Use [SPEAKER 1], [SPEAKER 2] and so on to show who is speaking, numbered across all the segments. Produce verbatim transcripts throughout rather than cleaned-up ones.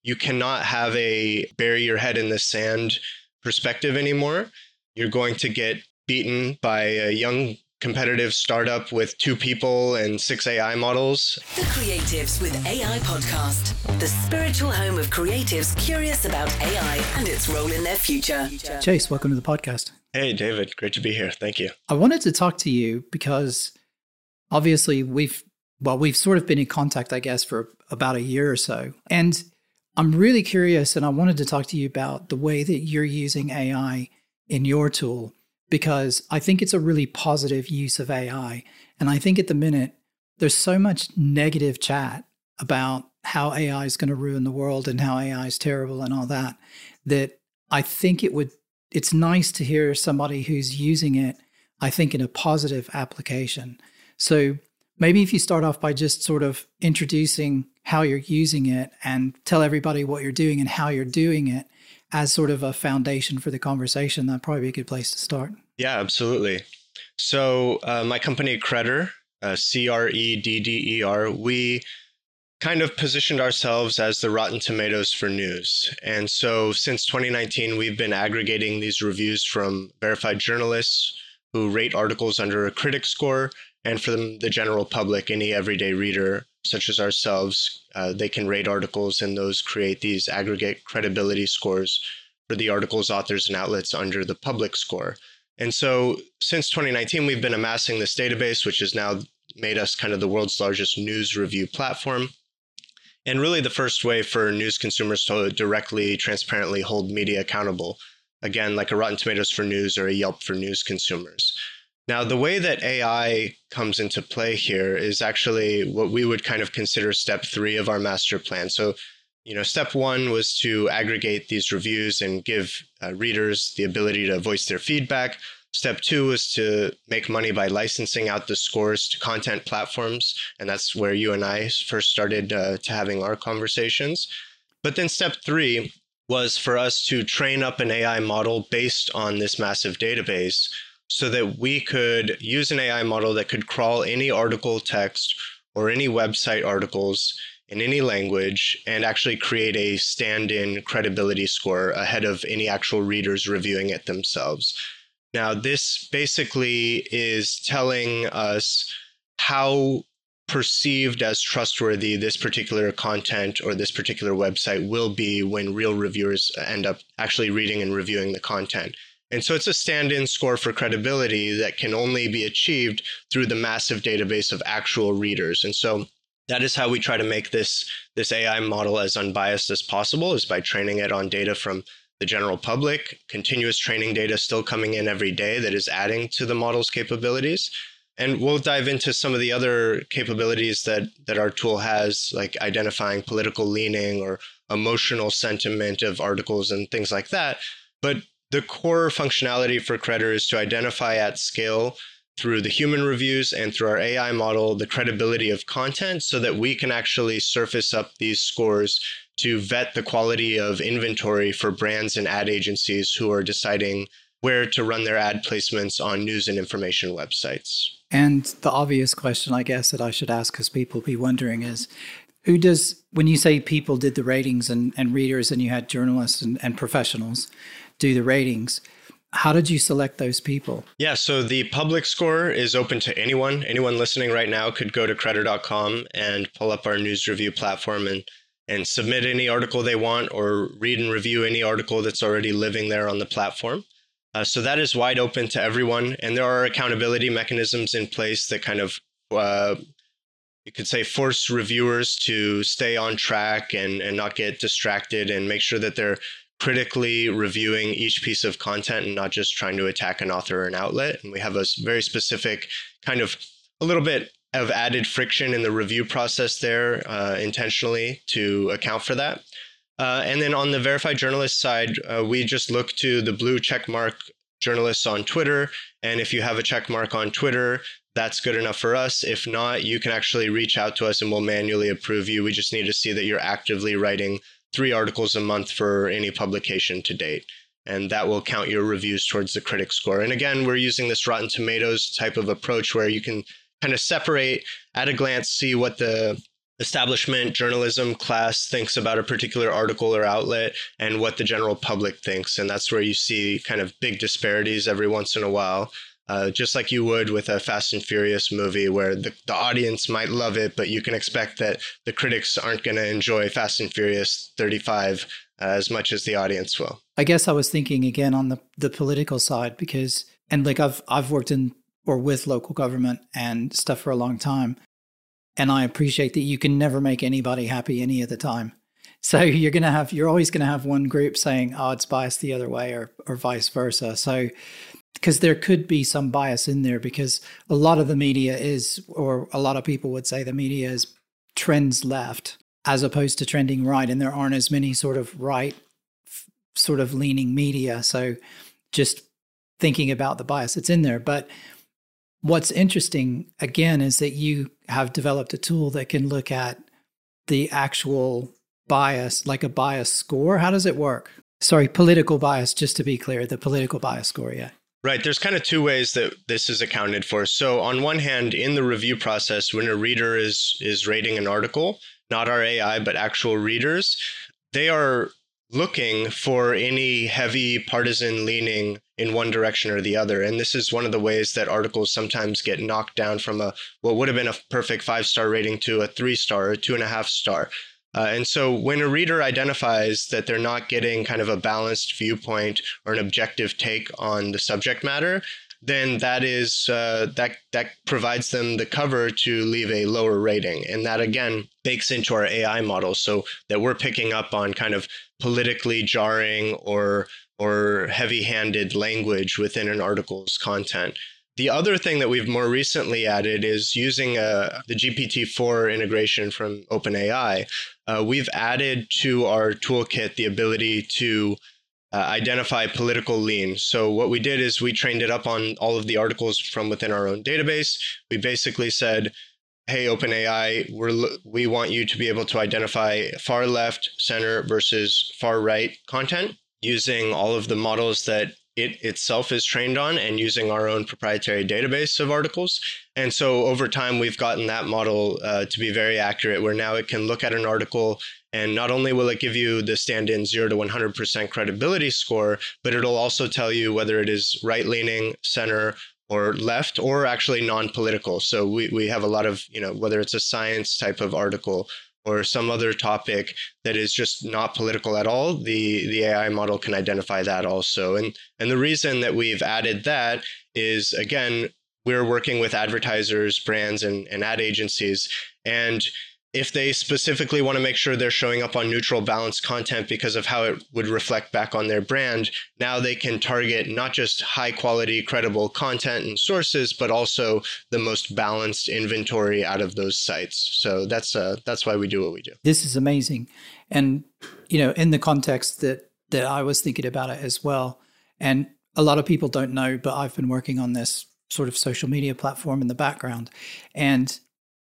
[SPEAKER 1] you cannot have a bury your head in the sand perspective anymore. You're going to get beaten by a young competitive startup with two people and six A I models.
[SPEAKER 2] The Creatives with A I podcast, the spiritual home of creatives curious about A I and its role in their future.
[SPEAKER 3] Chase, welcome to the podcast.
[SPEAKER 1] Hey, David. Great to be here. Thank you.
[SPEAKER 3] I wanted to talk to you because obviously we've, well, we've sort of been in contact, I guess, for about a year or so. And I'm really curious, and I wanted to talk to you about the way that you're using A I in your tool, because I think it's a really positive use of A I. And I think at the minute, there's so much negative chat about how A I is going to ruin the world and how A I is terrible and all that, that I think it would, it's nice to hear somebody who's using it, I think, in a positive application. So maybe if you start off by just sort of introducing how you're using it and tell everybody what you're doing and how you're doing it as sort of a foundation for the conversation, that'd probably be a good place to start.
[SPEAKER 1] Yeah, absolutely. So uh, my company, Credder, uh, C R E D D E R, we kind of positioned ourselves as the Rotten Tomatoes for news. And so since twenty nineteen, we've been aggregating these reviews from verified journalists who rate articles under a critic score. And for the, the general public, any everyday reader, such as ourselves, uh, they can rate articles, and those create these aggregate credibility scores for the article's authors and outlets under the public score. And so since twenty nineteen, we've been amassing this database, which has now made us kind of the world's largest news review platform. And really the first way for news consumers to directly, transparently hold media accountable. Again, like a Rotten Tomatoes for news or a Yelp for news consumers. Now, the way that A I comes into play here is actually what we would kind of consider step three of our master plan. So, you know, step one was to aggregate these reviews and give uh, readers the ability to voice their feedback. Step two was to make money by licensing out the scores to content platforms. And that's where you and I first started uh, to having our conversations. But then step three was for us to train up an A I model based on this massive database, so that we could use an A I model that could crawl any article text or any website articles in any language and actually create a stand-in credibility score ahead of any actual readers reviewing it themselves. Now, this basically is telling us how perceived as trustworthy this particular content or this particular website will be when real reviewers end up actually reading and reviewing the content. And so it's a stand-in score for credibility that can only be achieved through the massive database of actual readers. And so that is how we try to make this, this A I model as unbiased as possible, is by training it on data from the general public, continuous training data still coming in every day that is adding to the model's capabilities. And we'll dive into some of the other capabilities that, that our tool has, like identifying political leaning or emotional sentiment of articles and things like that. But the core functionality for Credder is to identify at scale through the human reviews and through our A I model the credibility of content, so that we can actually surface up these scores to vet the quality of inventory for brands and ad agencies who are deciding where to run their ad placements on news and information websites.
[SPEAKER 3] And the obvious question, I guess, that I should ask, because people be wondering, is who does, when you say people did the ratings and, and readers and you had journalists and, and professionals do the ratings, how did you select those people?
[SPEAKER 1] Yeah, so the public score is open to anyone. Anyone listening right now could go to credder dot com and pull up our news review platform and, and submit any article they want, or read and review any article that's already living there on the platform. Uh, so that is wide open to everyone. And there are accountability mechanisms in place that kind of, uh, you could say, force reviewers to stay on track and, and not get distracted, and make sure that they're critically reviewing each piece of content and not just trying to attack an author or an outlet. And we have a very specific kind of a little bit of added friction in the review process there uh, intentionally to account for that. Uh, and then on the verified journalist side, uh, we just look to the blue check mark journalists on Twitter. And if you have a check mark on Twitter, that's good enough for us. If not, you can actually reach out to us and we'll manually approve you. We just need to see that you're actively writing three articles a month for any publication to date. And that will count your reviews towards the critic score. And again, we're using this Rotten Tomatoes type of approach where you can kind of separate at a glance, see what the establishment journalism class thinks about a particular article or outlet and what the general public thinks. And that's where you see kind of big disparities every once in a while. Uh, just like you would with a Fast and Furious movie where the, the audience might love it, but you can expect that the critics aren't going to enjoy Fast and Furious thirty-five uh, as much as the audience will.
[SPEAKER 3] I guess I was thinking again on the, the political side because, and like I've I've worked in or with local government and stuff for a long time, and I appreciate that you can never make anybody happy any of the time. So you're gonna have you're always gonna have one group saying, "Oh, it's biased the other way," or or vice versa. So because there could be some bias in there because a lot of the media is, or a lot of people would say the media is trends left as opposed to trending right. And there aren't as many sort of right f- sort of leaning media. So just thinking about the bias that's in there. But what's interesting, again, is that you have developed a tool that can look at the actual bias, like a bias score. How does it work? Sorry, political bias, just to be clear, the political bias score, yeah.
[SPEAKER 1] Right. There's kind of two ways that this is accounted for. So on one hand, in the review process, when a reader is is rating an article, not our A I, but actual readers, they are looking for any heavy partisan leaning in one direction or the other. And this is one of the ways that articles sometimes get knocked down from a what would have been a perfect five-star rating to a three-star or two and a half star. Uh, and so when a reader identifies that they're not getting kind of a balanced viewpoint or an objective take on the subject matter, then that is uh, that that provides them the cover to leave a lower rating. And that, again, bakes into our A I model so that we're picking up on kind of politically jarring or or heavy-handed language within an article's content. The other thing that we've more recently added is using uh, the G P T four integration from OpenAI. Uh, we've added to our toolkit the ability to uh, identify political lean. So what we did is we trained it up on all of the articles from within our own database. We basically said, hey, OpenAI, we're, we want you to be able to identify far left, center versus far right content using all of the models that it itself is trained on and using our own proprietary database of articles. And so over time, we've gotten that model uh, to be very accurate, where now it can look at an article and not only will it give you the stand-in zero to one hundred percent credibility score, but it'll also tell you whether it is right-leaning, center, or left, or actually non-political. So we, we have a lot of, you know, whether it's a science type of article or some other topic that is just not political at all, the, the A I model can identify that also. And, and the reason that we've added that is, again, we're working with advertisers, brands, and, and ad agencies. And if they specifically want to make sure they're showing up on neutral, balanced content because of how it would reflect back on their brand, now they can target not just high quality, credible content and sources, but also the most balanced inventory out of those sites. So that's uh, that's why we do what we do.
[SPEAKER 3] This is amazing. And, you know, in the context that that I was thinking about it as well, and a lot of people don't know, but I've been working on this sort of social media platform in the background. And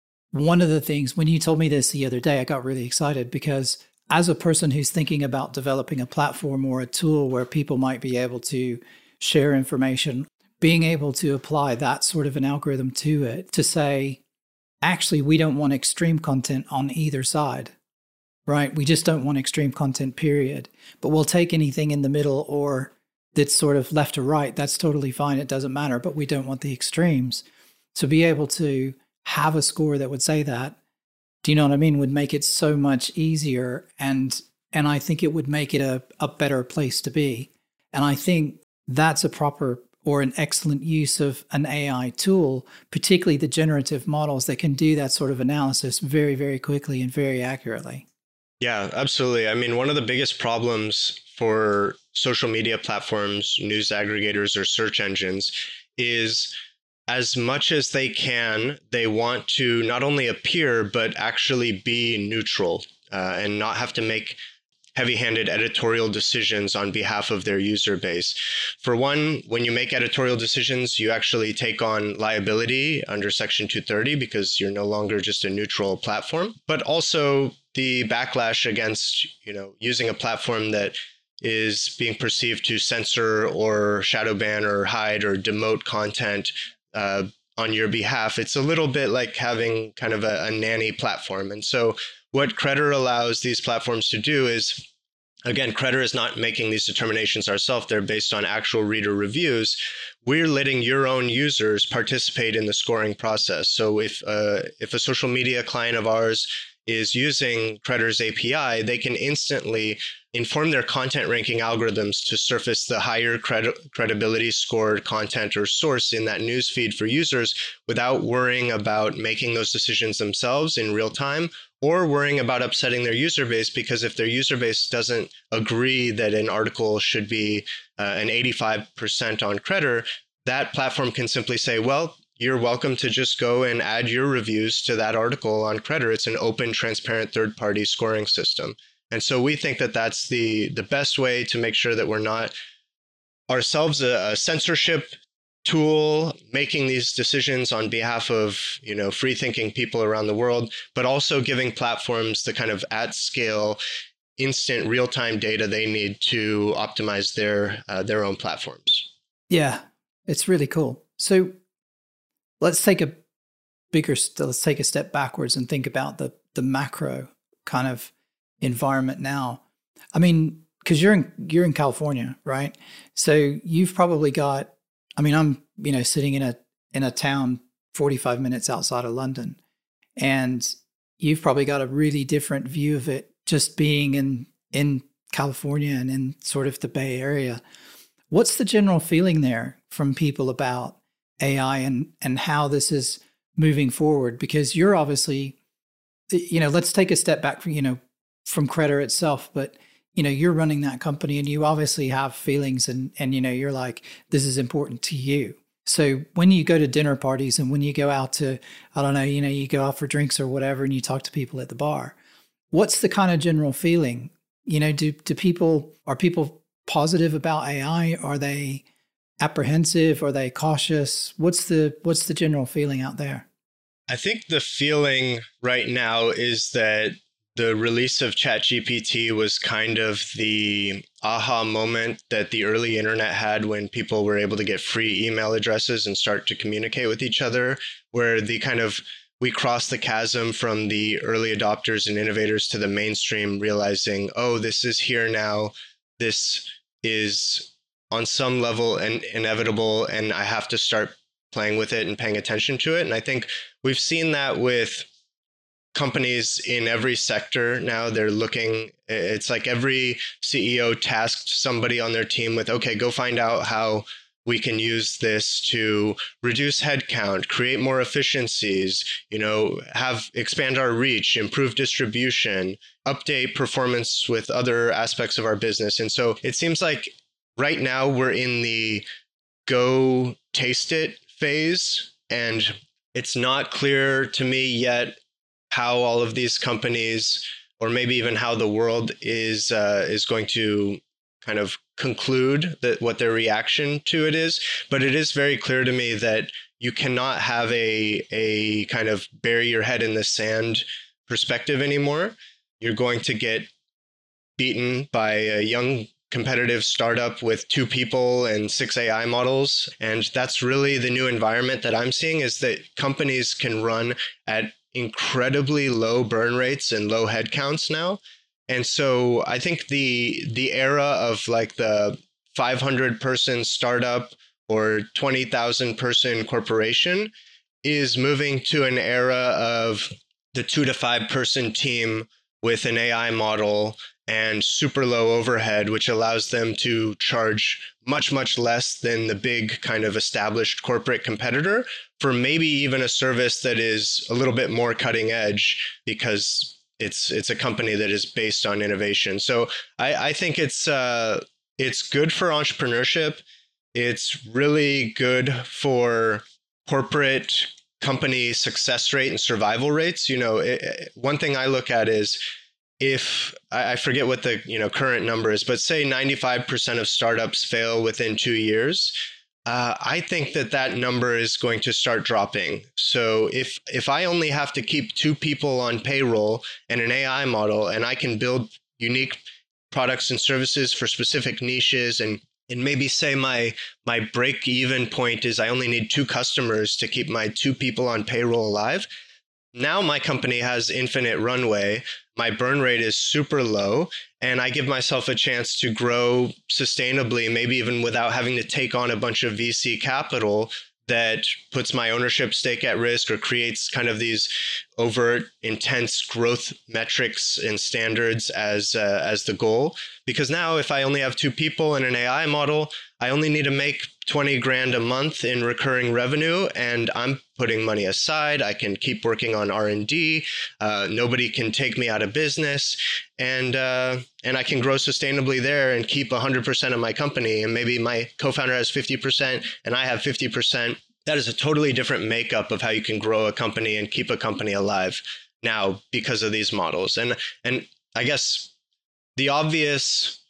[SPEAKER 3] one of the things, when you told me this the other day, I got really excited because as a person who's thinking about developing a platform or a tool where people might be able to share information, being able to apply that sort of an algorithm to it to say, actually, we don't want extreme content on either side, right? We just don't want extreme content, period. But we'll take anything in the middle or that's sort of left or right. That's totally fine. It doesn't matter, but we don't want the extremes. So be able to have a score that would say that, do you know what I mean, would make it so much easier. And and I think it would make it a, a better place to be. And I think that's a proper or an excellent use of an A I tool, particularly the generative models that can do that sort of analysis very, very quickly and very accurately.
[SPEAKER 1] Yeah, absolutely. I mean, one of the biggest problems for social media platforms, news aggregators, or search engines is as much as they can, they want to not only appear, but actually be neutral uh, and not have to make heavy-handed editorial decisions on behalf of their user base. For one, when you make editorial decisions, you actually take on liability under Section two thirty because you're no longer just a neutral platform, but also the backlash against, you know, using a platform that is being perceived to censor or shadow ban or hide or demote content Uh, on your behalf. It's a little bit like having kind of a, a nanny platform. And so what Credder allows these platforms to do is, again, Credder is not making these determinations ourselves. They're based on actual reader reviews. We're letting your own users participate in the scoring process. So if uh, if a social media client of ours is using Credder's A P I, they can instantly inform their content ranking algorithms to surface the higher credi- credibility scored content or source in that news feed for users without worrying about making those decisions themselves in real time or worrying about upsetting their user base, because if their user base doesn't agree that an article should be uh, an eighty-five percent on Credder, that platform can simply say, well, you're welcome to just go and add your reviews to that article on Credder. It's an open, transparent, third-party scoring system. And so we think that that's the, the best way to make sure that we're not ourselves a, a censorship tool making these decisions on behalf of, you know, free-thinking people around the world, but also giving platforms the kind of at-scale, instant, real-time data they need to optimize their uh, their own platforms.
[SPEAKER 3] Yeah, it's really cool. So let's take a bigger, let's take a step backwards and think about the the macro kind of environment now. I mean, because you're in you're in California, right? So you've probably got, I mean, I'm, you know, sitting in a in a town forty-five minutes outside of London, and you've probably got a really different view of it just being in in California and in sort of the Bay Area. What's the general feeling there from people about A I and and how this is moving forward? Because you're obviously, you know, let's take a step back from, you know, from Credder itself, but you know, you're running that company and you obviously have feelings and, and, you know, you're like, this is important to you. So when you go to dinner parties and when you go out to, I don't know, you know, you go out for drinks or whatever, and you talk to people at the bar, what's the kind of general feeling? You know, do, do people, are people positive about A I? Are they apprehensive? Are they cautious? What's the, what's the general feeling out there?
[SPEAKER 1] I think the feeling right now is that the release of ChatGPT was kind of the aha moment that the early internet had when people were able to get free email addresses and start to communicate with each other, where the kind of, we crossed the chasm from the early adopters and innovators to the mainstream, realizing, oh, this is here now. This is on some level in- inevitable, and I have to start playing with it and paying attention to it. And I think we've seen that with companies in every sector now. They're looking, it's like every C E O tasked somebody on their team with, okay, go find out how we can use this to reduce headcount, create more efficiencies, you know, have expand our reach, improve distribution, update performance with other aspects of our business. And so it seems like right now we're in the go taste it phase, and it's not clear to me yet how all of these companies, or maybe even how the world is uh, is going to kind of conclude that what their reaction to it is. But it is very clear to me that you cannot have a a kind of bury your head in the sand perspective anymore. You're going to get beaten by a young competitive startup with two people and six A I models. And that's really the new environment that I'm seeing, is that companies can run at incredibly low burn rates and low headcounts now. And so I think the the era of like the five hundred person startup or twenty thousand person corporation is moving to an era of the two to five person team with an A I model and super low overhead, which allows them to charge much, much less than the big kind of established corporate competitor for maybe even a service that is a little bit more cutting edge, because it's it's a company that is based on innovation. So I, I think it's uh, it's good for entrepreneurship. It's really good for corporate company success rate and survival rates. You know, it, one thing I look at is, if I forget what the you know current number is, but say ninety-five percent of startups fail within two years, uh, I think that that number is going to start dropping. So if if I only have to keep two people on payroll and an A I model, and I can build unique products and services for specific niches and and maybe say my my break even point is I only need two customers to keep my two people on payroll alive. Now my company has infinite runway. My burn rate is super low, and I give myself a chance to grow sustainably, maybe even without having to take on a bunch of V C capital that puts my ownership stake at risk or creates kind of these overt, intense growth metrics and standards as uh, as the goal. Because now if I only have two people in an A I model, I only need to make twenty grand a month in recurring revenue, and I'm putting money aside. I can keep working on R and D. Uh, nobody can take me out of business, and uh, and I can grow sustainably there and keep one hundred percent of my company. And maybe my co-founder has fifty percent and I have fifty percent. That is a totally different makeup of how you can grow a company and keep a company alive now because of these models. And and I guess the obvious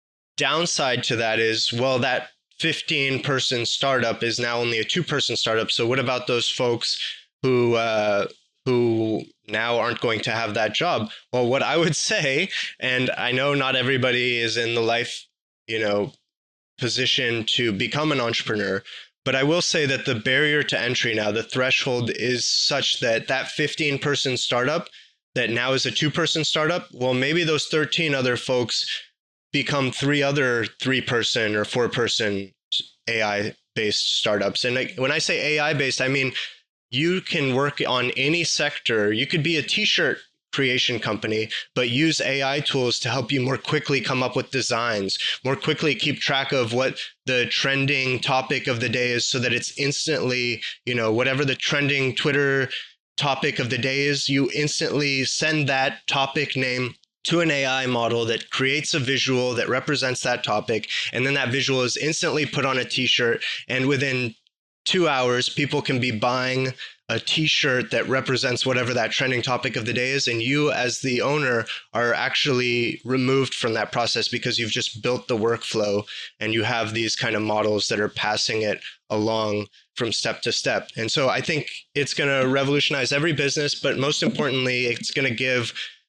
[SPEAKER 1] downside to that is, well, that fifteen person startup is now only a two person startup. So what about those folks who uh, who now aren't going to have that job? Well, what I would say, and I know not everybody is in the life, you know, position to become an entrepreneur, but I will say that the barrier to entry now, the threshold is such that that fifteen person startup that now is a two person startup, well, maybe those thirteen other folks become three other three person or four person A I based startups. And like, when I say A I based, I mean, you can work on any sector. You could be a t-shirt creation company, but use A I tools to help you more quickly come up with designs, more quickly keep track of what the trending topic of the day is so that it's instantly, you know, whatever the trending Twitter topic of the day is, you instantly send that topic name to an A I model that creates a visual that represents that topic. And then that visual is instantly put on a t-shirt. And within two hours, people can be buying a t-shirt that represents whatever that trending topic of the day is. And you as the owner are actually removed from that process because you've just built the workflow and you have these kind of models that are passing it along from step to step. And so I think it's going to revolutionize every business, but most importantly, it's going to give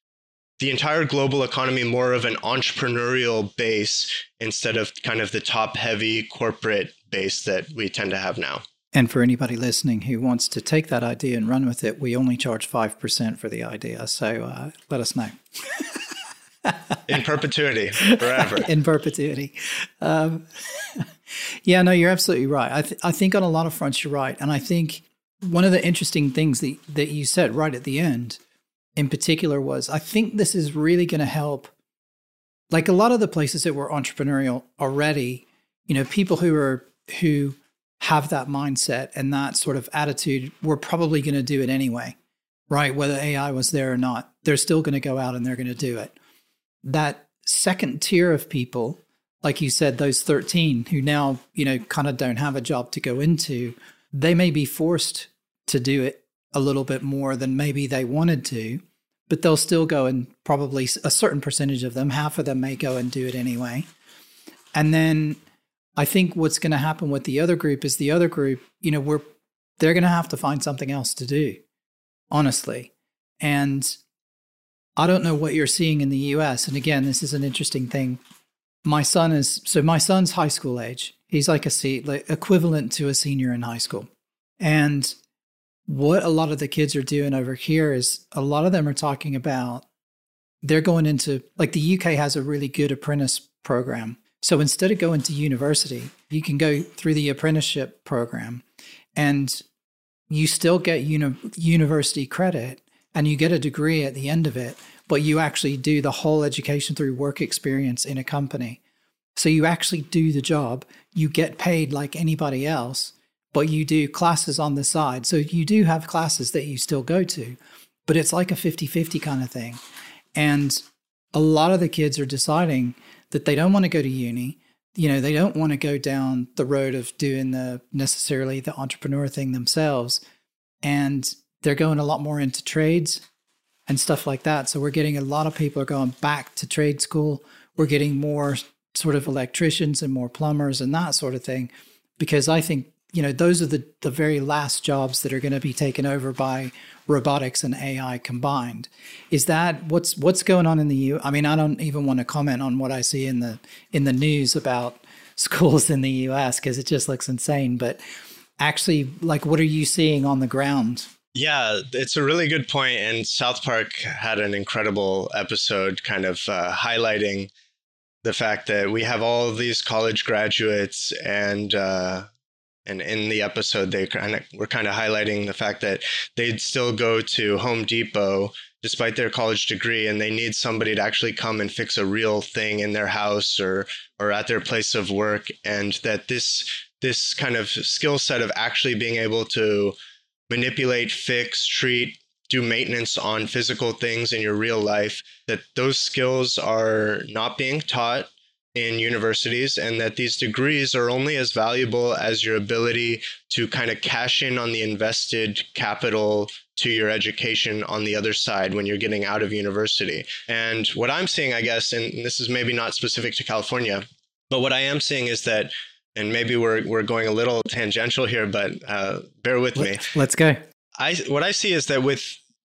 [SPEAKER 1] the entire global economy more of an entrepreneurial base instead of kind of the top heavy corporate base that we tend to have now.
[SPEAKER 3] And for anybody listening who wants to take that idea and run with it, we only charge five percent for the idea. So uh, let us know.
[SPEAKER 1] In perpetuity, forever.
[SPEAKER 3] In perpetuity. Um, yeah, no, you're absolutely right. I, th- I think on a lot of fronts, you're right. And I think one of the interesting things that, that you said right at the end in particular was, I think this is really going to help, like a lot of the places that were entrepreneurial already, you know, people who are, who have that mindset and that sort of attitude were probably going to do it anyway, right? Whether A I was there or not, they're still going to go out and they're going to do it. That second tier of people, like you said, those thirteen who now, you know, kind of don't have a job to go into, they may be forced to do it a little bit more than maybe they wanted to, but they'll still go, and probably a certain percentage of them, half of them may go and do it anyway. And then I think what's going to happen with the other group is the other group, you know, we're, they're going to have to find something else to do, honestly. And I don't know what you're seeing in the U S. And again, this is an interesting thing. My son is, so my son's high school age. He's like a C, like equivalent to a senior in high school. And what a lot of the kids are doing over here is a lot of them are talking about, they're going into, like the U K has a really good apprentice program. So instead of going to university, you can go through the apprenticeship program and you still get uni- university credit and you get a degree at the end of it, but you actually do the whole education through work experience in a company. So you actually do the job, you get paid like anybody else, but you do classes on the side. So you do have classes that you still go to, but it's like a fifty-fifty kind of thing. And a lot of the kids are deciding that they don't want to go to uni. You know, they don't want to go down the road of doing the necessarily the entrepreneur thing themselves. And they're going a lot more into trades and stuff like that. So we're getting a lot of people are going back to trade school. We're getting more sort of electricians and more plumbers and that sort of thing, because I think, you know, those are the, the very last jobs that are going to be taken over by robotics and A I combined. Is that what's what's going on in the U? I mean, I don't even want to comment on what I see in the in the news about schools in the U S because it just looks insane. But actually, like, what are you seeing on the ground?
[SPEAKER 1] Yeah, it's a really good point. And South Park had an incredible episode kind of uh, highlighting the fact that we have all of these college graduates, and uh, and in the episode they kind of were kind of highlighting the fact that they'd still go to Home Depot despite their college degree, and they need somebody to actually come and fix a real thing in their house or or at their place of work, and that this this kind of skill set of actually being able to manipulate, fix, treat, do maintenance on physical things in your real life, that those skills are not being taught in universities, and that these degrees are only as valuable as your ability to kind of cash in on the invested capital to your education on the other side when you're getting out of university. And what I'm seeing, I guess, and this is maybe not specific to California, but what I am seeing is that, and maybe we're we're going a little tangential here, but uh, bear with me.
[SPEAKER 3] Let's go.
[SPEAKER 1] I what I see is that with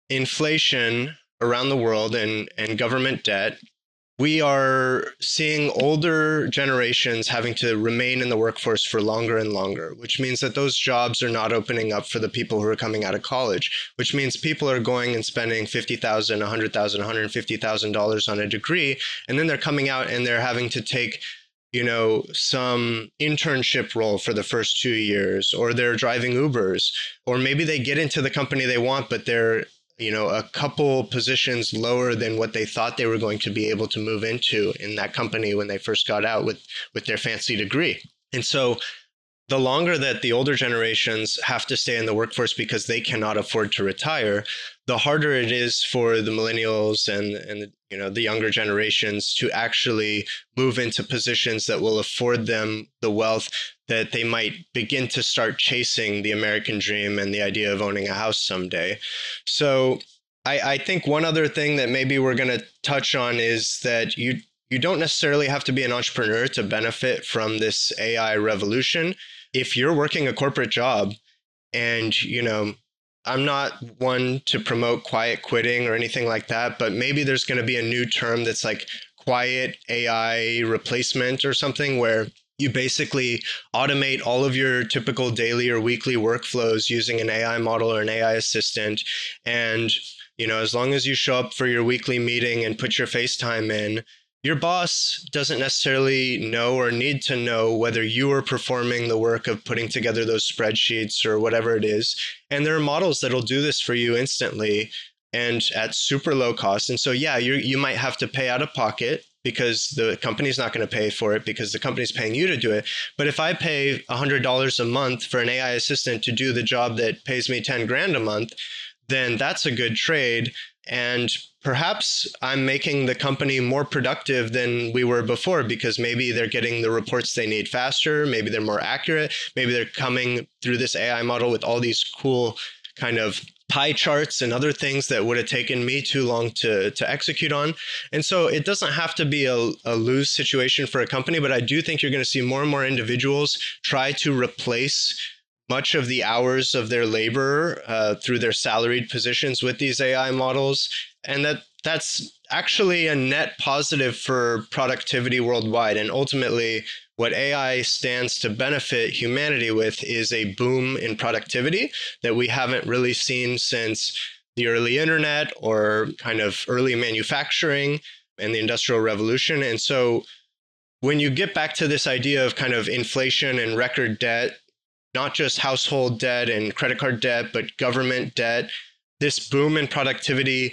[SPEAKER 1] inflation around the world and, and government debt, we are seeing older generations having to remain in the workforce for longer and longer, which means that those jobs are not opening up for the people who are coming out of college, which means people are going and spending fifty thousand dollars, one hundred thousand dollars, one hundred fifty thousand dollars on a degree, and then they're coming out and they're having to take you know, some internship role for the first two years, or they're driving Ubers, or maybe they get into the company they want, but they're, you know, a couple positions lower than what they thought they were going to be able to move into in that company when they first got out with, with their fancy degree. And so the longer that the older generations have to stay in the workforce because they cannot afford to retire, the harder it is for the millennials and, and you know, the younger generations to actually move into positions that will afford them the wealth that they might begin to start chasing the American dream and the idea of owning a house someday. So I, I think one other thing that maybe we're going to touch on is that you you don't necessarily have to be an entrepreneur to benefit from this A I revolution. If you're working a corporate job and, you know, I'm not one to promote quiet quitting or anything like that, but maybe there's going to be a new term that's like quiet A I replacement or something, where you basically automate all of your typical daily or weekly workflows using an A I model or an A I assistant. And, you know, as long as you show up for your weekly meeting and put your FaceTime in, your boss doesn't necessarily know or need to know whether you are performing the work of putting together those spreadsheets or whatever it is. And there are models that'll do this for you instantly and at super low cost. And so, yeah, you you might have to pay out of pocket because the company's not going to pay for it because the company's paying you to do it. But if I pay one hundred dollars a month for an A I assistant to do the job that pays me ten grand a month, then that's a good trade. And perhaps I'm making the company more productive than we were before because maybe they're getting the reports they need faster. Maybe they're more accurate. Maybe they're coming through this A I model with all these cool kind of pie charts and other things that would have taken me too long to, to execute on. And so it doesn't have to be a, a lose situation for a company, but I do think you're going to see more and more individuals try to replace much of the hours of their labor uh, through their salaried positions with these A I models. And that that's actually a net positive for productivity worldwide. And ultimately, what A I stands to benefit humanity with is a boom in productivity that we haven't really seen since the early internet or kind of early manufacturing and the Industrial Revolution. And so when you get back to this idea of kind of inflation and record debt, not just household debt and credit card debt, but government debt, this boom in productivity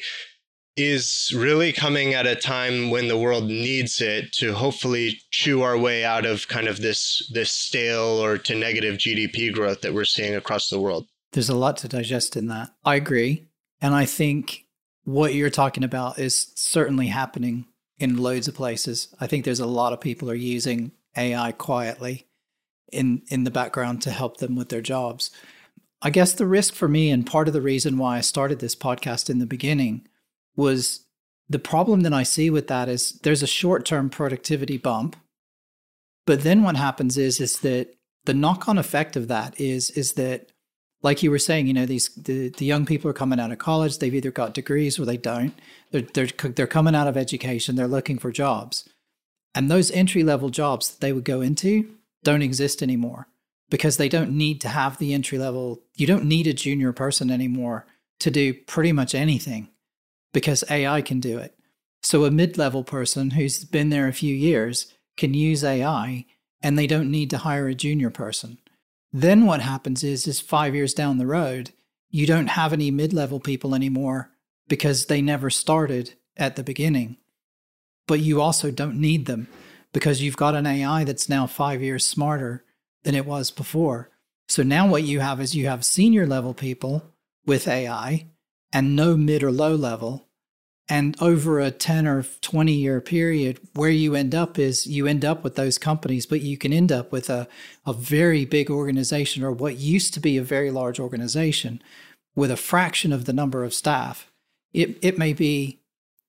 [SPEAKER 1] is really coming at a time when the world needs it to hopefully chew our way out of kind of this this stale or to negative G D P growth that we're seeing across the world.
[SPEAKER 3] There's a lot to digest in that. I agree. And I think what you're talking about is certainly happening in loads of places. I think there's a lot of people are using A I quietly in in the background to help them with their jobs. I guess the risk for me, and part of the reason why I started this podcast in the beginning, was the problem that I see with that is there's a short-term productivity bump, but then what happens is is that the knock-on effect of that is is that, like you were saying, you know, these the, the young people are coming out of college, they've either got degrees or they don't. They're they're they're coming out of education, they're looking for jobs. And those entry-level jobs that they would go into don't exist anymore because they don't need to have the entry-level. You don't need a junior person anymore to do pretty much anything because A I can do it. So a mid-level person who's been there a few years can use A I and they don't need to hire a junior person. Then what happens is, is five years down the road, you don't have any mid-level people anymore because they never started at the beginning. But you also don't need them because you've got an A I that's now five years smarter than it was before. So now what you have is you have senior level people with A I and no mid or low level. And over a ten or twenty year period, where you end up is you end up with those companies, but you can end up with a, a very big organization or what used to be a very large organization with a fraction of the number of staff. It, it may be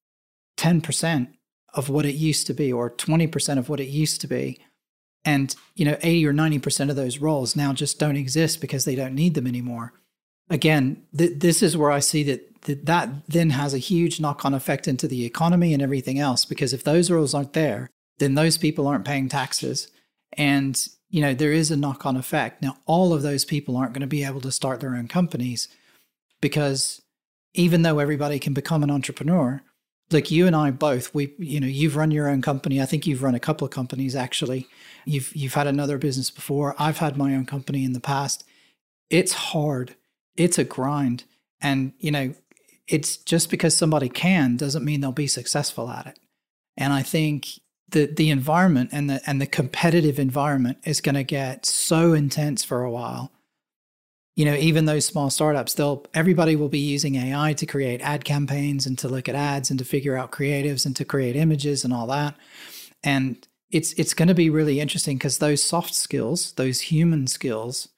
[SPEAKER 3] ten percent of what it used to be or twenty percent of what it used to be. And, you know, eighty or ninety percent of those roles now just don't exist because they don't need them anymore. Again, th- this is where I see that, that that then has a huge knock-on effect into the economy and everything else, because if those roles aren't there, then those people aren't paying taxes. And, you know, there is a knock-on effect. Now, all of those people aren't going to be able to start their own companies because even though everybody can become an entrepreneur, like you and I both, we, you know, you've run your own company. I think you've run a couple of companies, actually. You've, you've had another business before. I've had my own company in the past. It's hard. It's a grind. And, you know, it's just because somebody can doesn't mean they'll be successful at it. And I think the the environment and the and the competitive environment is going to get so intense for a while. You know, even those small startups, they'll everybody will be using A I to create ad campaigns and to look at ads and to figure out creatives and to create images and all that. And it's it's going to be really interesting because those soft skills, those human skills,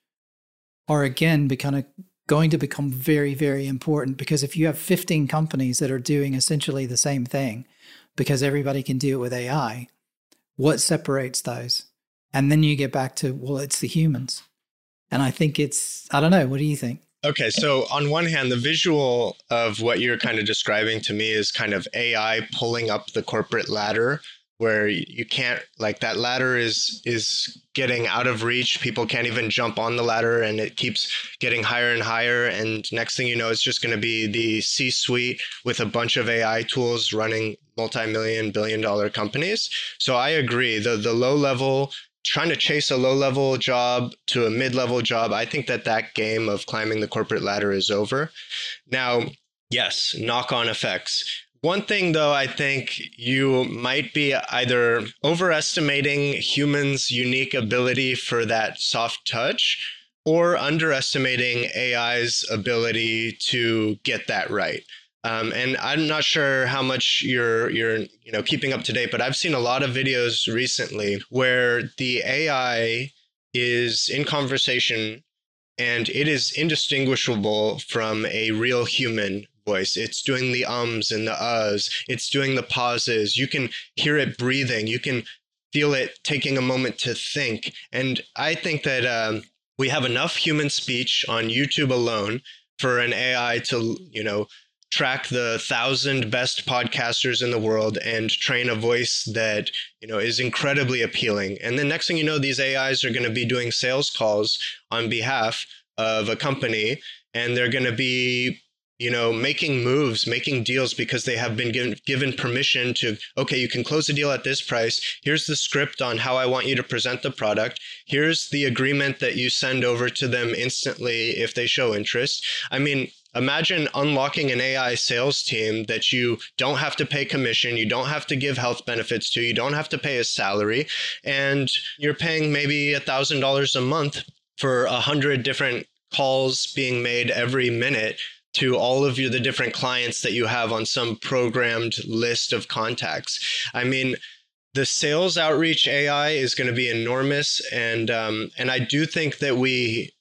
[SPEAKER 3] are again becoming going to become very, very important, because if you have fifteen companies that are doing essentially the same thing because everybody can do it with A I, what separates those? And then you get back to, well, it's the humans. And I think it's, I don't know, what do you think?
[SPEAKER 1] Okay, so on one hand, the visual of what you're kind of describing to me is kind of A I pulling up the corporate ladder, where you can't, like, that ladder is is getting out of reach. People can't even jump on the ladder, and it keeps getting higher and higher. And next thing you know, it's just going to be the C-suite with a bunch of A I tools running multi-million, billion dollar companies. So I agree. The the low level, trying to chase a low level job to a mid-level job, I think that that game of climbing the corporate ladder is over. Now, yes, knock-on effects. One thing, though, I think you might be either overestimating humans' unique ability for that soft touch or underestimating A I's ability to get that right. Um, and I'm not sure how much you're you're you know keeping up to date, but I've seen a lot of videos recently where the A I is in conversation and it is indistinguishable from a real human voice. It's doing the ums and the uhs. It's doing the pauses. You can hear it breathing. You can feel it taking a moment to think. And I think that um, we have enough human speech on YouTube alone for an A I to, you know, track the thousand best podcasters in the world and train a voice that, you know, is incredibly appealing. And then next thing you know, these A Is are going to be doing sales calls on behalf of a company, and they're going to be, you know, making moves, making deals because they have been given, given permission to, okay, you can close a deal at this price. Here's the script on how I want you to present the product. Here's the agreement that you send over to them instantly if they show interest. I mean, imagine unlocking an A I sales team that you don't have to pay commission, you don't have to give health benefits to, you don't have to pay a salary, and you're paying maybe one thousand dollars a month for one hundred different calls being made every minute to all of you, the different clients that you have on some programmed list of contacts. I mean, the sales outreach A I is going to be enormous. And um, and I do think that we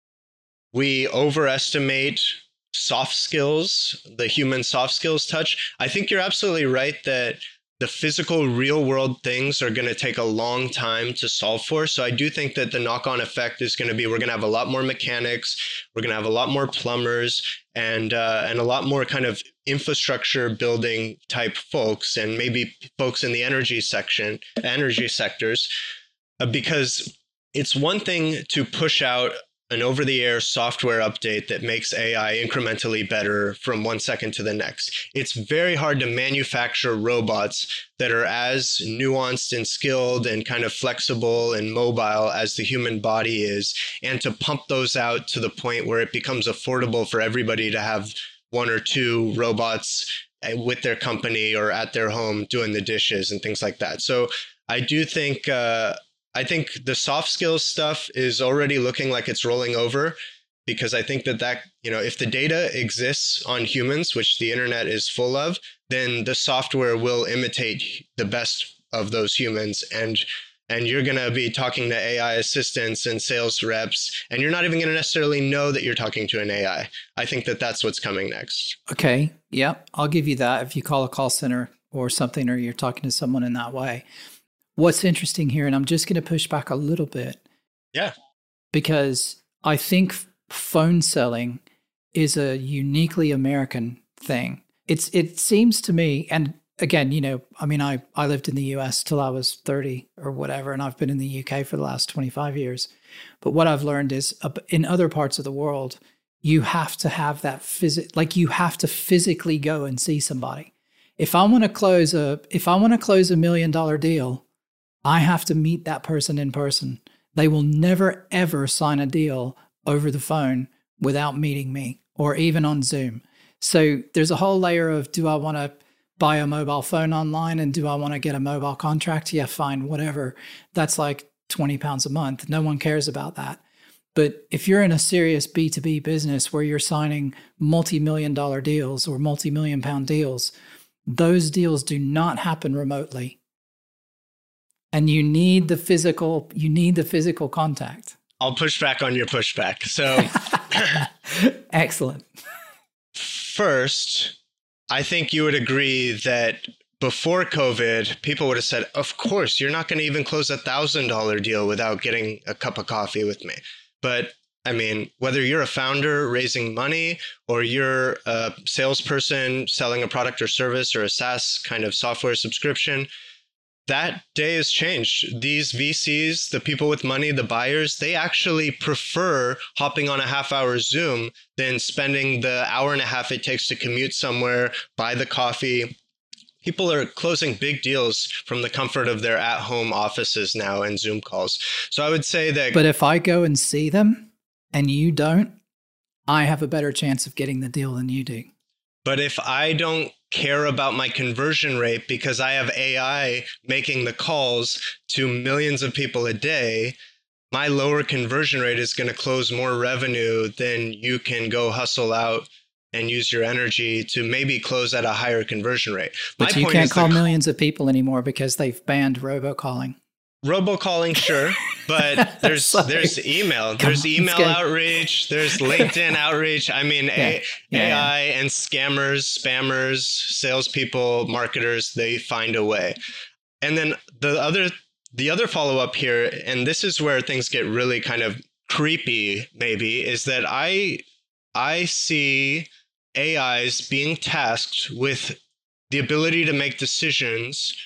[SPEAKER 1] we overestimate soft skills, the human soft skills touch. I think you're absolutely right that the physical real world things are going to take a long time to solve for. So I do think that the knock-on effect is going to be, we're going to have a lot more mechanics, we're going to have a lot more plumbers, and uh, and a lot more kind of infrastructure building type folks and maybe folks in the energy section, energy sectors, uh, because it's one thing to push out an over-the-air software update that makes A I incrementally better from one second to the next. It's very hard to manufacture robots that are as nuanced and skilled and kind of flexible and mobile as the human body is, and to pump those out to the point where it becomes affordable for everybody to have one or two robots with their company or at their home doing the dishes and things like that. So I do think uh, I think the soft skills stuff is already looking like it's rolling over, because I think that that, you know, if the data exists on humans, which the internet is full of, then the software will imitate the best of those humans. And and you're going to be talking to A I assistants and sales reps, and you're not even going to necessarily know that you're talking to an A I. I think that that's what's coming next.
[SPEAKER 3] Okay. Yeah, I'll give you that if you call a call center or something, or you're talking to someone in that way. What's interesting here, and I'm just going to push back a little bit.
[SPEAKER 1] Yeah.
[SPEAKER 3] Because I think phone selling is a uniquely American thing. It's It seems to me, and again, you know, I mean, I, I lived in the U S till I was thirty or whatever, and I've been in the U K for the last twenty-five years. But what I've learned is uh, in other parts of the world, you have to have that physic, like you have to physically go and see somebody. If I want to close a, if I want to close a million dollar deal, I have to meet that person in person. They will never, ever sign a deal over the phone without meeting me or even on Zoom. So there's a whole layer of, do I want to buy a mobile phone online and do I want to get a mobile contract? Yeah, fine, whatever. That's like twenty pounds a month. No one cares about that. But if you're in a serious B two B business where you're signing multi-million dollar deals or multi-million pound deals, those deals do not happen remotely. And you need the physical, you need the physical contact.
[SPEAKER 1] I'll push back on your pushback. So
[SPEAKER 3] excellent.
[SPEAKER 1] First, I think you would agree that before COVID, people would have said, of course, you're not going to even close a one thousand dollars deal without getting a cup of coffee with me. But I mean, whether you're a founder raising money or you're a salesperson selling a product or service or a SaaS kind of software subscription, that day has changed. These V Cs, the people with money, the buyers, they actually prefer hopping on a half hour Zoom than spending the hour and a half it takes to commute somewhere, buy the coffee. People are closing big deals from the comfort of their at-home offices now and Zoom calls. So I would say that...
[SPEAKER 3] But if I go and see them and you don't, I have a better chance of getting the deal than you do.
[SPEAKER 1] But if I don't care about my conversion rate because I have A I making the calls to millions of people a day, my lower conversion rate is going to close more revenue than you can go hustle out and use your energy to maybe close at a higher conversion rate.
[SPEAKER 3] But
[SPEAKER 1] my
[SPEAKER 3] you
[SPEAKER 1] point
[SPEAKER 3] can't
[SPEAKER 1] is
[SPEAKER 3] call
[SPEAKER 1] the,
[SPEAKER 3] millions of people anymore because they've banned robocalling.
[SPEAKER 1] Robocalling, sure, but there's there's email,
[SPEAKER 3] Come
[SPEAKER 1] there's
[SPEAKER 3] on,
[SPEAKER 1] email
[SPEAKER 3] let's go.
[SPEAKER 1] outreach, there's LinkedIn outreach. I mean,
[SPEAKER 3] Yeah.
[SPEAKER 1] A-
[SPEAKER 3] Yeah.
[SPEAKER 1] AI and scammers, spammers, salespeople, marketers, they find a way. And then the other the other follow up here, and this is where things get really kind of creepy, maybe, is that I I see A Is being tasked with the ability to make decisions,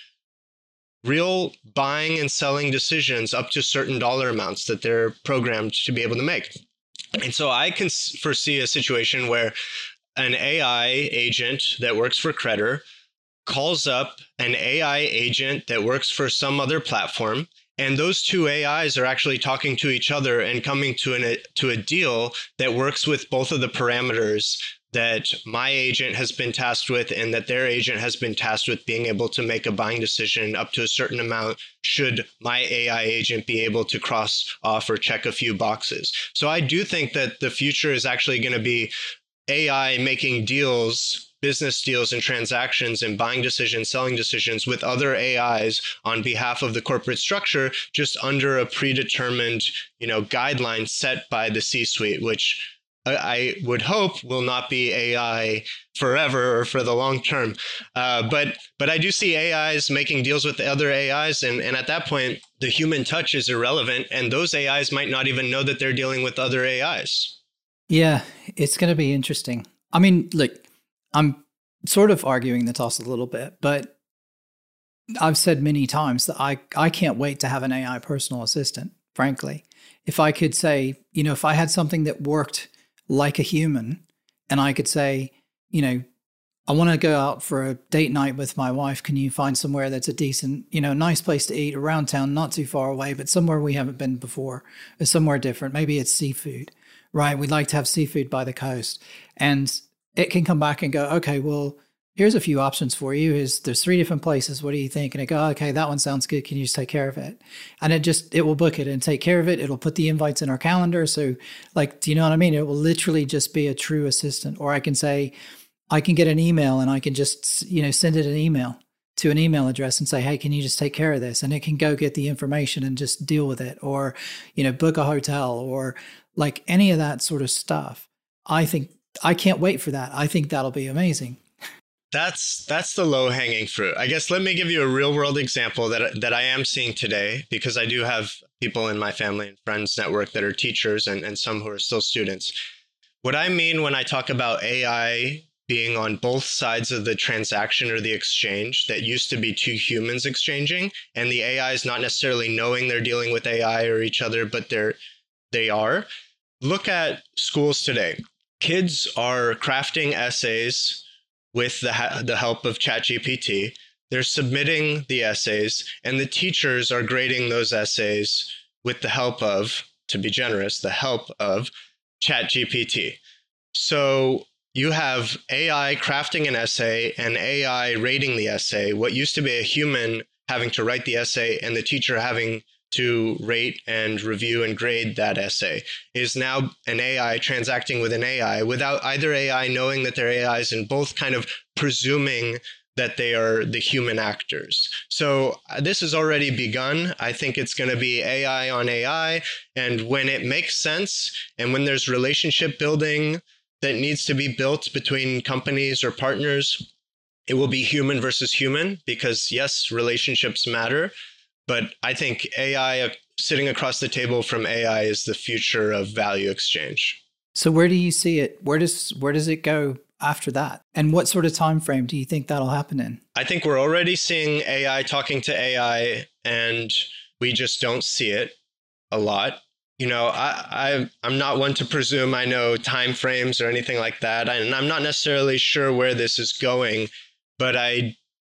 [SPEAKER 1] real buying and selling decisions up to certain dollar amounts that they're programmed to be able to make. And so I can foresee a situation where an A I agent that works for Credder calls up an A I agent that works for some other platform, and those two A Is are actually talking to each other and coming to an, to a deal that works with both of the parameters that my agent has been tasked with and that their agent has been tasked with being able to make a buying decision up to a certain amount should my A I agent be able to cross off or check a few boxes. So I do think that the future is actually going to be A I making deals, business deals and transactions and buying decisions, selling decisions with other A Is on behalf of the corporate structure, just under a predetermined, you know, guideline set by the C-suite, which I would hope will not be A I forever or for the long term. Uh, but but I do see A Is making deals with other A Is. And, and at that point, the human touch is irrelevant. And those A Is might not even know that they're dealing with other A Is.
[SPEAKER 3] Yeah, it's going to be interesting. I mean, look, I'm sort of arguing the toss a little bit, but I've said many times that I, I can't wait to have an A I personal assistant, frankly. If I could say, you know, if I had something that worked like a human and I could say, you know, I want to go out for a date night with my wife. Can you find somewhere that's a decent, you know, nice place to eat around town, not too far away, but somewhere we haven't been before, or somewhere different. Maybe it's seafood, right? We'd like to have seafood by the coast. And it can come back and go, okay, well, here's a few options for you. Is there's three different places. What do you think? And it go, okay, that one sounds good. Can you just take care of it? And it just, it will book it and take care of it. It'll put the invites in our calendar. So like, do you know what I mean? It will literally just be a true assistant. Or I can say, I can get an email and I can just, you know, send it an email to an email address and say, hey, can you just take care of this? And it can go get the information and just deal with it. Or, you know, book a hotel or like any of that sort of stuff. I think, I can't wait for that. I think that'll be amazing.
[SPEAKER 1] That's that's the low-hanging fruit. I guess let me give you a real-world example that that I am seeing today, because I do have people in my family and friends network that are teachers and, and some who are still students. What I mean when I talk about A I being on both sides of the transaction or the exchange that used to be two humans exchanging, and the A I is not necessarily knowing they're dealing with A I or each other, but they're they are. Look at schools today. Kids are crafting essays with the, ha- the help of ChatGPT. They're submitting the essays, and the teachers are grading those essays with the help of, to be generous, the help of ChatGPT. So you have A I crafting an essay and A I rating the essay. What used to be a human having to write the essay and the teacher having to rate and review and grade that essay is now an A I transacting with an A I without either A I knowing that they're A Is, and both kind of presuming that they are the human actors. So uh, this has already begun. I think it's going to be A I on A I. And when it makes sense and when there's relationship building that needs to be built between companies or partners, it will be human versus human, because yes, relationships matter. But I think A I sitting across the table from A I is the future of value exchange.
[SPEAKER 3] So where do you see it? Where does where does it go after that? And what sort of time frame do you think that'll happen in?
[SPEAKER 1] I think we're already seeing A I talking to A I, and we just don't see it a lot. You know, I, I, I'm not one to presume I know time frames or anything like that. And I'm not necessarily sure where this is going, but I,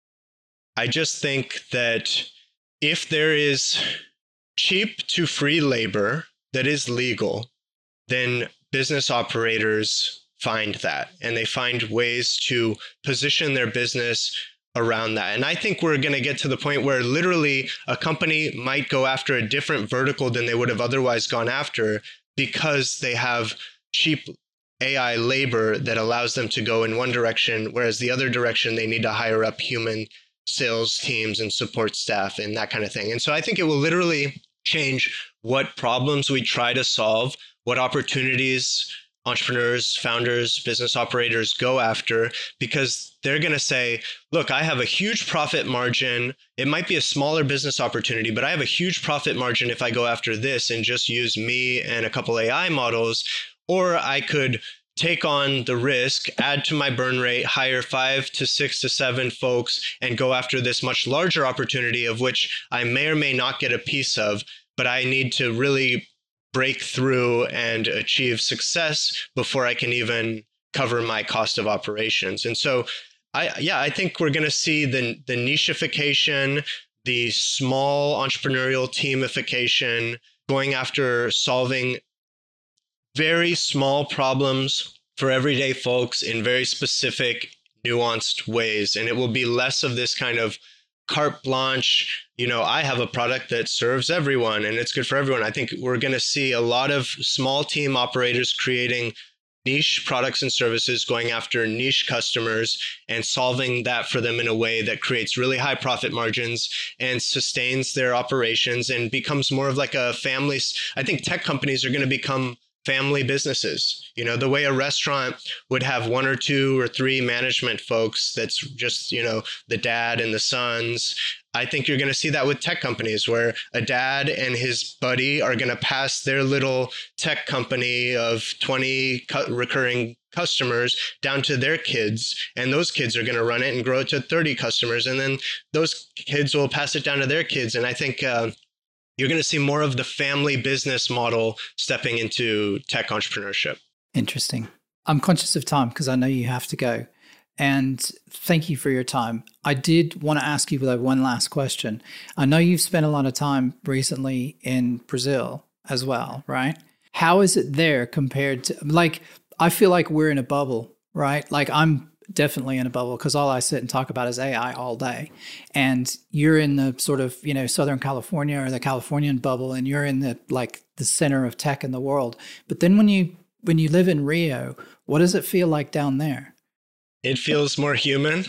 [SPEAKER 1] I just think that if there is cheap to free labor that is legal, then business operators find that, and they find ways to position their business around that. And I think we're going to get to the point where literally a company might go after a different vertical than they would have otherwise gone after, because they have cheap A I labor that allows them to go in one direction, whereas the other direction they need to hire up human sales teams and support staff and that kind of thing. And so I think it will literally change what problems we try to solve, what opportunities entrepreneurs, founders, business operators go after, because they're going to say, look, I have a huge profit margin. It might be a smaller business opportunity, but I have a huge profit margin if I go after this and just use me and a couple A I models. Or I could take on the risk, add to my burn rate, hire five to six to seven folks, and go after this much larger opportunity of which I may or may not get a piece of, but I need to really break through and achieve success before I can even cover my cost of operations. And so, I yeah, I think we're going to see the the nicheification, the small entrepreneurial teamification, going after solving very small problems for everyday folks in very specific, nuanced ways. And it will be less of this kind of carte blanche, you know, I have a product that serves everyone and it's good for everyone. I think we're going to see a lot of small team operators creating niche products and services, going after niche customers and solving that for them in a way that creates really high profit margins and sustains their operations and becomes more of like a family. I think tech companies are going to become family businesses. You know, the way a restaurant would have one or two or three management folks, that's just, you know, the dad and the sons. I think you're going to see that with tech companies where a dad and his buddy are going to pass their little tech company of twenty cu- recurring customers down to their kids. And those kids are going to run it and grow it to thirty customers. And then those kids will pass it down to their kids. And I think uh, you're going to see more of the family business model stepping into tech entrepreneurship.
[SPEAKER 3] Interesting. I'm conscious of time because I know you have to go. And thank you for your time. I did want to ask you though one last question. I know you've spent a lot of time recently in Brazil as well, right? How is it there compared to, like, I feel like we're in a bubble, right? Like I'm definitely in a bubble because all I sit and talk about is A I all day. And you're in the sort of, you know, Southern California or the Californian bubble, and you're in the, like the center of tech in the world. But then when you, when you live in Rio, what does it feel like down there?
[SPEAKER 1] It feels more human.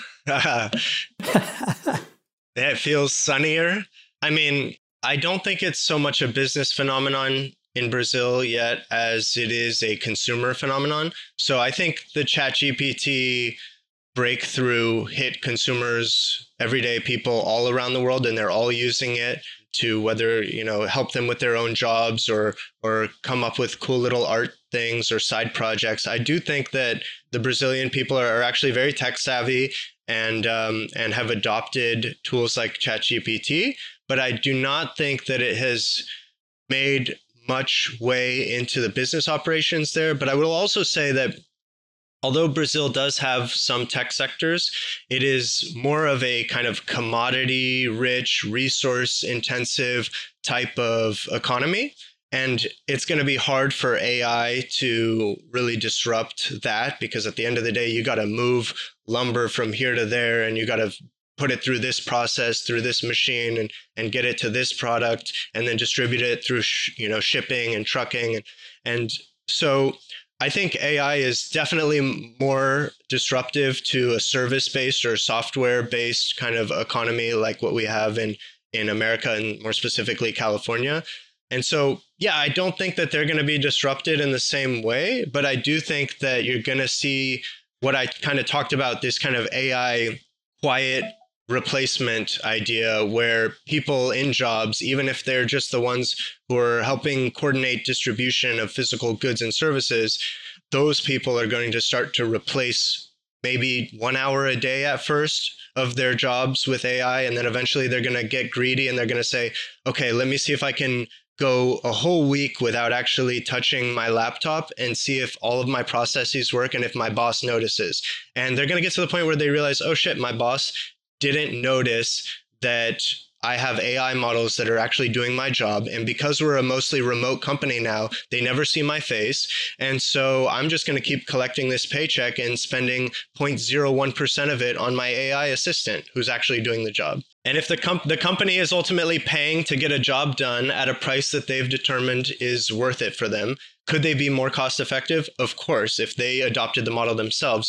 [SPEAKER 1] It feels sunnier. I mean, I don't think it's so much a business phenomenon in Brazil yet as it is a consumer phenomenon. So I think the ChatGPT breakthrough hit consumers, everyday people all around the world, and they're all using it to whether, you know, help them with their own jobs or or come up with cool little art things or side projects. I do think that the Brazilian people are, are actually very tech savvy and um, and have adopted tools like ChatGPT, but I do not think that it has made much way into the business operations there. But I will also say that although Brazil does have some tech sectors, it is more of a kind of commodity-rich, resource-intensive type of economy. And it's going to be hard for A I to really disrupt that because at the end of the day, you got to move lumber from here to there and you got to put it through this process, through this machine and, and get it to this product and then distribute it through, sh- you know, shipping and trucking. And, and so I think A I is definitely more disruptive to a service-based or software-based kind of economy like what we have in, in America and more specifically California. And so, yeah, I don't think that they're going to be disrupted in the same way, but I do think that you're going to see what I kind of talked about, this kind of A I quiet replacement idea where people in jobs, even if they're just the ones who are helping coordinate distribution of physical goods and services, those people are going to start to replace maybe one hour a day at first of their jobs with A I. And then eventually they're going to get greedy and they're going to say, okay, let me see if I can go a whole week without actually touching my laptop and see if all of my processes work and if my boss notices. And they're going to get to the point where they realize, oh shit, my boss didn't notice that I have A I models that are actually doing my job. And because we're a mostly remote company now, they never see my face. And so I'm just going to keep collecting this paycheck and spending zero point zero one percent of it on my A I assistant who's actually doing the job. And if the, com- the company is ultimately paying to get a job done at a price that they've determined is worth it for them, could they be more cost effective? Of course, if they adopted the model themselves.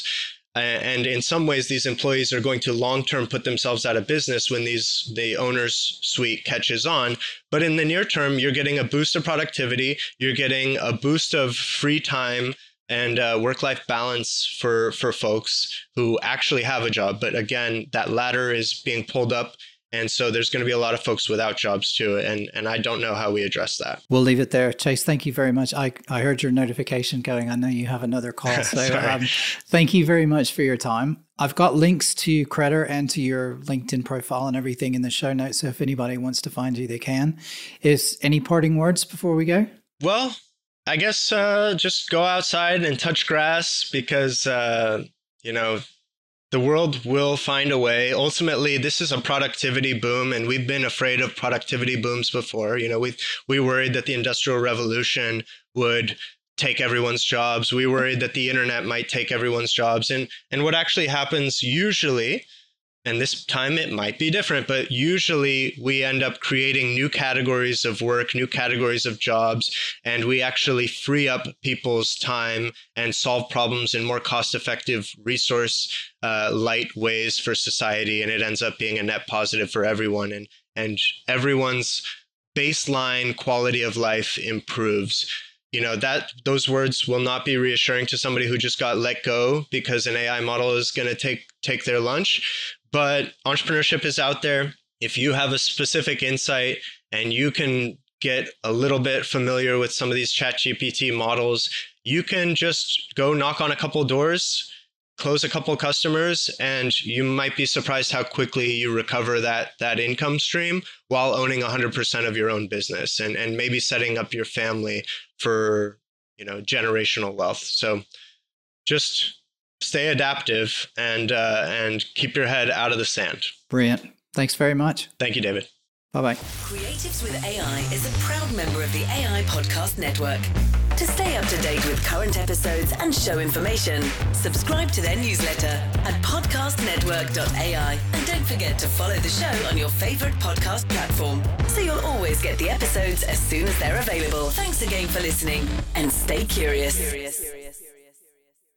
[SPEAKER 1] And in some ways, these employees are going to long-term put themselves out of business when these the owner's suite catches on. But in the near term, you're getting a boost of productivity. You're getting a boost of free time and uh, work-life balance for, for folks who actually have a job. But again, that ladder is being pulled up. And so there's going to be a lot of folks without jobs too. And, and I don't know how we address that.
[SPEAKER 3] We'll leave it there. Chase, thank you very much. I, I heard your notification going. I know you have another call. So um, thank you very much for your time. I've got links to Credder and to your LinkedIn profile and everything in the show notes. So if anybody wants to find you, they can. Is any parting words before we go?
[SPEAKER 1] Well, I guess uh, just go outside and touch grass because, uh, you know, the world will find a way. Ultimately, this is a productivity boom, and we've been afraid of productivity booms before. You know, we we worried that the Industrial Revolution would take everyone's jobs. We worried that the internet might take everyone's jobs. And and what actually happens usually, and this time it might be different, but usually we end up creating new categories of work, new categories of jobs, and we actually free up people's time and solve problems in more cost-effective, resource uh, light ways for society. And it ends up being a net positive for everyone. And, and everyone's baseline quality of life improves. You know, that those words will not be reassuring to somebody who just got let go because an A I model is going to take take their lunch. But entrepreneurship is out there. if you have a specific insight and you can get a little bit familiar with some of these ChatGPT models, you can just go knock on a couple doors, close a couple customers, and you might be surprised how quickly you recover that that income stream while owning one hundred percent of your own business and, and maybe setting up your family for, you know, generational wealth. So just stay adaptive and uh, and keep your head out of the sand.
[SPEAKER 3] Brilliant. Thanks very much.
[SPEAKER 1] Thank you, David.
[SPEAKER 3] Bye-bye.
[SPEAKER 2] Creatives with A I is a proud member of the A I Podcast Network. To stay up to date with current episodes and show information, subscribe to their newsletter at podcast network dot A I. And don't forget to follow the show on your favorite podcast platform, so you'll always get the episodes as soon as they're available. Thanks again for listening, and stay curious.